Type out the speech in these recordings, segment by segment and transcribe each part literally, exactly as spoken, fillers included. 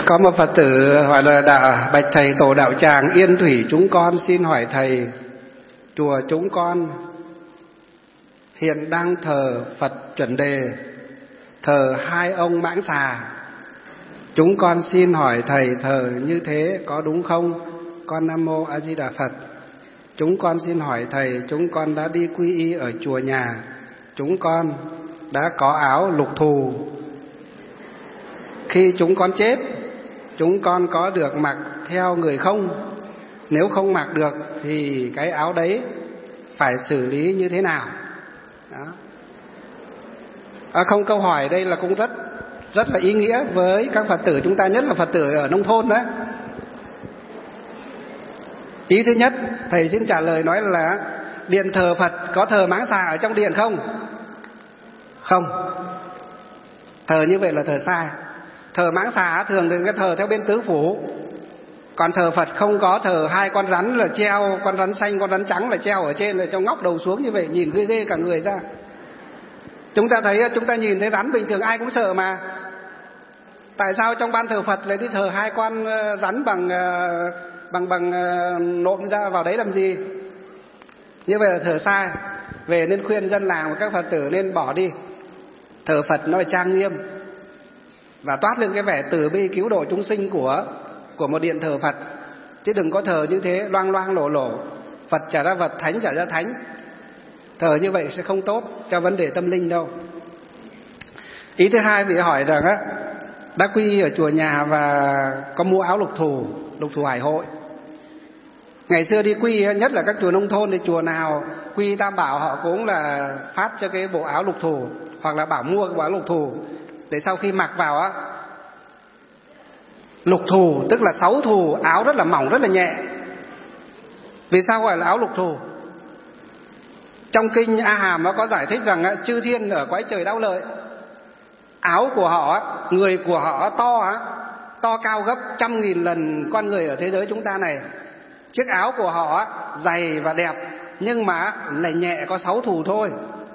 Có một Phật tử hỏi là đạo bạch thầy tổ đạo tràng Yên Thủy chúng con xin hỏi thầy, chùa chúng con hiện đang thờ Phật chuẩn đề, thờ hai ông mãng xà. Chúng con xin hỏi thầy thờ như thế có đúng không? Con Nam Mô A Di Đà Phật. Chúng con xin hỏi thầy, chúng con đã đi quy y ở chùa nhà, chúng con đã có áo lục thù. Khi chúng con chết, chúng con có được mặc theo người không? Nếu không mặc được thì cái áo đấy phải xử lý như thế nào? Đó. À không, câu hỏi đây là cũng rất rất là ý nghĩa với các Phật tử chúng ta, nhất là Phật tử ở nông thôn đó. Ý thứ nhất, thầy xin trả lời nói là điện thờ Phật có thờ mãng xà ở trong điện không? Không. Thờ như vậy là thờ sai. Thờ mãng xà thường thì cái thờ theo bên tứ phủ. Còn thờ Phật không có thờ hai con rắn là treo, con rắn xanh, con rắn trắng là treo ở trên, là trong ngóc đầu xuống như vậy, nhìn ghê ghê cả người ra. Chúng ta thấy, chúng ta nhìn thấy rắn bình thường ai cũng sợ mà. Tại sao trong ban thờ Phật lại đi thờ hai con rắn bằng bằng bằng nộm ra vào đấy làm gì? Như vậy là thờ sai. Về nên khuyên dân làng và các Phật tử nên bỏ đi. Thờ Phật nó phải trang nghiêm và toát lên cái vẻ từ bi cứu độ chúng sinh của của một điện thờ Phật, chứ đừng có thờ như thế loang loang lổ lổ. Phật trả ra vật, thánh trả ra thánh. Thờ như vậy sẽ không tốt cho vấn đề tâm linh đâu. Ý thứ hai, vị hỏi rằng á, đã quy y ở chùa nhà và có mua áo lục thù, lục thù hải hội. Ngày xưa đi quy, nhất là các chùa nông thôn, thì chùa nào quy Tam Bảo họ cũng là phát cho cái bộ áo lục thù, hoặc là bảo mua cái bộ áo lục thù để sau khi mặc vào á, lục thù tức là sáu thù, áo rất là mỏng, rất là nhẹ. Vì sao gọi là áo lục thù? Trong kinh A Hàm nó có giải thích rằng á, chư thiên ở cõi trời đau lợi, áo của họ, người của họ to á, to cao gấp trăm nghìn lần con người ở thế giới chúng ta này. Chiếc áo của họ dày và đẹp, nhưng mà lại nhẹ, có sáu thù thôi.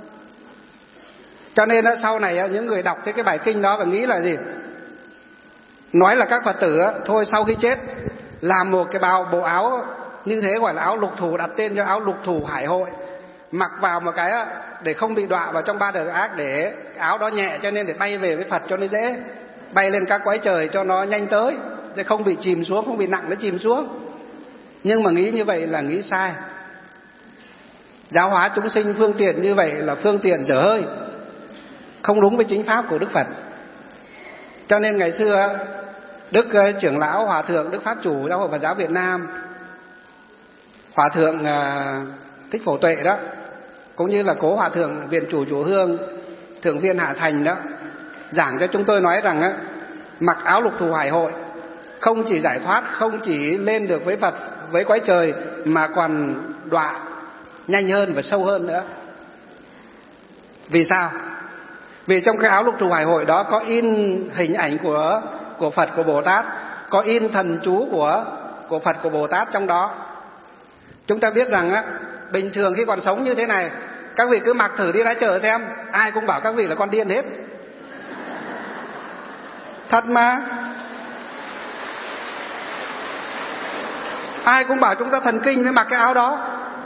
Cho nên sau này những người đọc cái bài kinh đó và nghĩ là gì? Nói là các Phật tử thôi sau khi chết làm một cái bao bộ áo như thế gọi là áo lục thù, đặt tên cho áo lục thù hải hội, mặc vào một cái để không bị đọa vào trong ba đời ác, để áo đó nhẹ cho nên để bay về với Phật cho nó dễ, bay lên các cõi trời cho nó nhanh tới, chứ không bị chìm xuống, không bị nặng nó chìm xuống. Nhưng mà nghĩ như vậy là nghĩ sai. Giáo hóa chúng sinh phương tiện như vậy là phương tiện dở hơi, không đúng với chính pháp của Đức Phật. Cho nên ngày xưa Đức trưởng lão Hòa thượng Đức Pháp Chủ Giáo hội Phật giáo Việt Nam, Hòa thượng Thích Phổ Tuệ đó, cũng như là cố Hòa thượng Viện Chủ Chùa Hương, Thượng viên Hạ Thành đó, giảng cho chúng tôi nói rằng á, mặc áo lục thù hải hội không chỉ giải thoát, không chỉ lên được với Phật, với cõi trời, mà còn đọa nhanh hơn và sâu hơn nữa. Vì sao? Vì trong cái áo lục thù hải hội đó có in hình ảnh của của Phật, của Bồ Tát, có in thần chú của của Phật, của Bồ Tát trong đó. Chúng ta biết rằng á, bình thường khi còn sống như thế này, các vị cứ mặc thử đi ra chợ xem, ai cũng bảo các vị là con điên hết. Thật mà. Ai cũng bảo chúng ta thần kinh mới mặc cái áo đó.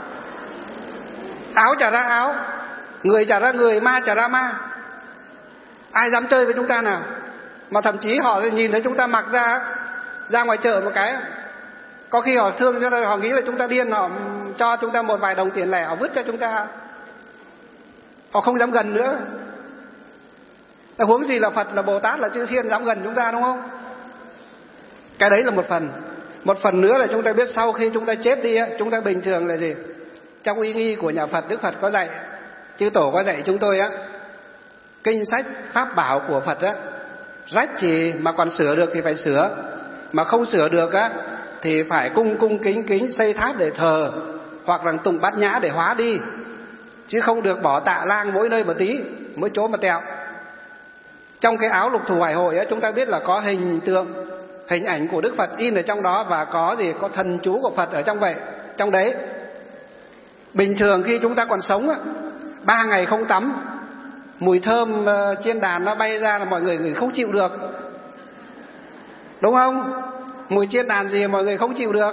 Áo chả ra áo, người chả ra người, ma chả ra ma. Ai dám chơi với chúng ta nào? Mà thậm chí họ nhìn thấy chúng ta mặc ra ra ngoài chợ một cái, có khi họ thương cho nên họ nghĩ là chúng ta điên, họ cho chúng ta một vài đồng tiền lẻ, họ vứt cho chúng ta, họ không dám gần nữa. Huống gì là Phật, là Bồ Tát, là chư thiên dám gần chúng ta, đúng không? Cái đấy là một phần. Một phần nữa là chúng ta biết sau khi chúng ta chết đi, chúng ta bình thường là gì? Trong uy nghi của nhà Phật, Đức Phật có dạy, chư Tổ có dạy chúng tôi á, kinh sách pháp bảo của Phật á, rách thì mà còn sửa được thì phải sửa, mà không sửa được á thì phải cung cung kính kính xây tháp để thờ, hoặc là tụng bát nhã để hóa đi, chứ không được bỏ tạ lang mỗi nơi một tí, mỗi chỗ một tẹo. Trong cái áo lục thù hải hội á, chúng ta biết là có hình tượng, hình ảnh của Đức Phật in ở trong đó, và có gì, có thần chú của Phật ở trong vậy, trong đấy. Bình thường khi chúng ta còn sống á, ba ngày không tắm, mùi thơm chiên đàn nó bay ra là mọi người người không chịu được. đúng không? Mùi chiên đàn gì mọi người không chịu được.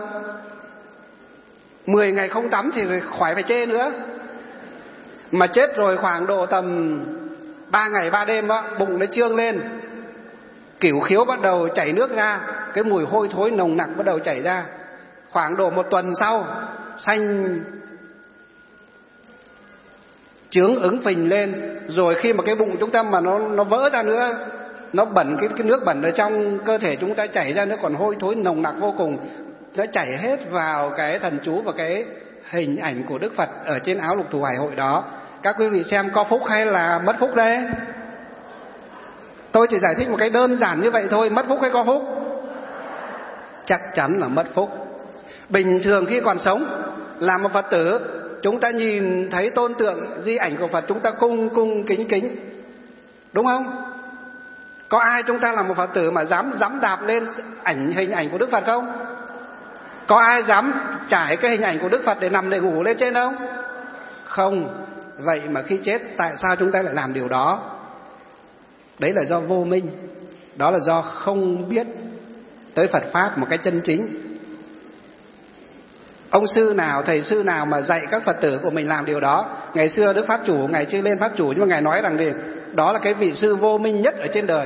Mười ngày không tắm thì khỏi phải chê nữa. Mà chết rồi khoảng độ tầm ba ngày ba đêm á, bụng nó trương lên, cửu khiếu bắt đầu chảy nước ra, cái mùi hôi thối nồng nặc bắt đầu chảy ra. Khoảng độ một tuần sau, xanh chướng ứng phình lên. Rồi khi mà cái bụng chúng ta mà nó nó vỡ ra nữa, nó bẩn, cái, cái nước bẩn ở trong cơ thể chúng ta chảy ra, nó còn hôi thối nồng nặc vô cùng. Nó chảy hết vào cái thần chú và cái hình ảnh của Đức Phật ở trên áo lục thủ hải hội đó. Các quý vị xem có phúc hay là mất phúc đây? Tôi chỉ giải thích một cái đơn giản như vậy thôi. Mất phúc hay có phúc? Chắc chắn là mất phúc. Bình thường khi còn sống, làm một Phật tử, chúng ta nhìn thấy tôn tượng di ảnh của Phật, chúng ta cung cung kính kính, đúng không? Có ai chúng ta làm một Phật tử mà dám dám đạp lên ảnh hình ảnh của Đức Phật không? Có ai dám trải cái hình ảnh của Đức Phật để nằm để ngủ lên trên không? Không. Vậy mà khi chết, tại sao chúng ta lại làm điều đó? Đấy là do vô minh. Đó là do không biết tới Phật Pháp một cách chân chính. Ông sư nào, thầy sư nào mà dạy các Phật tử của mình làm điều đó? Ngày xưa Đức Pháp Chủ, Ngài chưa lên Pháp Chủ, nhưng mà Ngài nói rằng gì? Đó là cái vị sư vô minh nhất ở trên đời.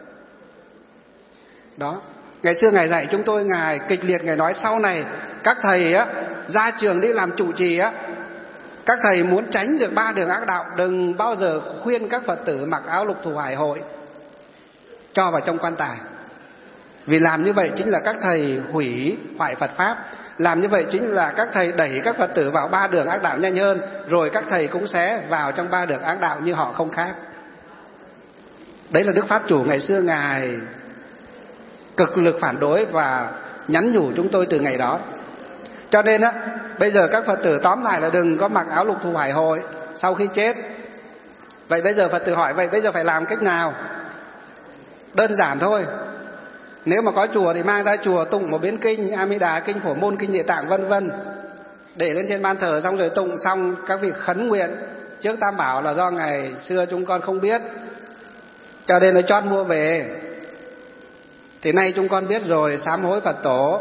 Đó. Ngày xưa Ngài dạy chúng tôi, Ngài kịch liệt, Ngài nói sau này các thầy á ra trường đi làm trụ trì á, các thầy muốn tránh được ba đường ác đạo, đừng bao giờ khuyên các Phật tử mặc áo lục thủ hải hội cho vào trong quan tài. Vì làm như vậy chính là các thầy hủy hoại Phật Pháp. Làm như vậy chính là các thầy đẩy các Phật tử vào ba đường ác đạo nhanh hơn, rồi các thầy cũng sẽ vào trong ba đường ác đạo như họ không khác. Đấy là Đức Pháp Chủ ngày xưa Ngài cực lực phản đối và nhắn nhủ chúng tôi từ ngày đó. Cho nên á, bây giờ các Phật tử tóm lại là đừng có mặc áo lục thủ hải hội sau khi chết. Vậy bây giờ Phật tử hỏi, vậy bây giờ phải làm cách nào? Đơn giản thôi. Nếu mà có chùa thì mang ra chùa tụng một biến kinh A Di Đà, kinh Phổ Môn, kinh Địa Tạng vân vân, để lên trên ban thờ, xong rồi tụng xong các vị khấn nguyện trước Tam Bảo là do ngày xưa chúng con không biết, cho nên nó chót mua về. Thì nay chúng con biết rồi, sám hối Phật Tổ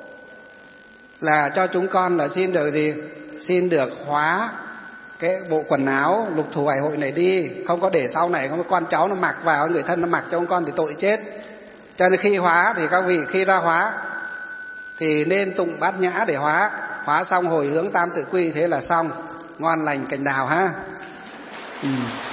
là cho chúng con là xin được gì? Xin được hóa cái bộ quần áo lục thủ hải hội này đi, không có để sau này không có con cháu nó mặc vào, người thân nó mặc cho chúng con thì tội chết. Cho nên khi hóa thì các vị khi ra hóa thì nên tụng bát nhã để hóa. Hóa xong hồi hướng tam tự quy, thế là xong. Ngon lành cành đào ha. Ừ.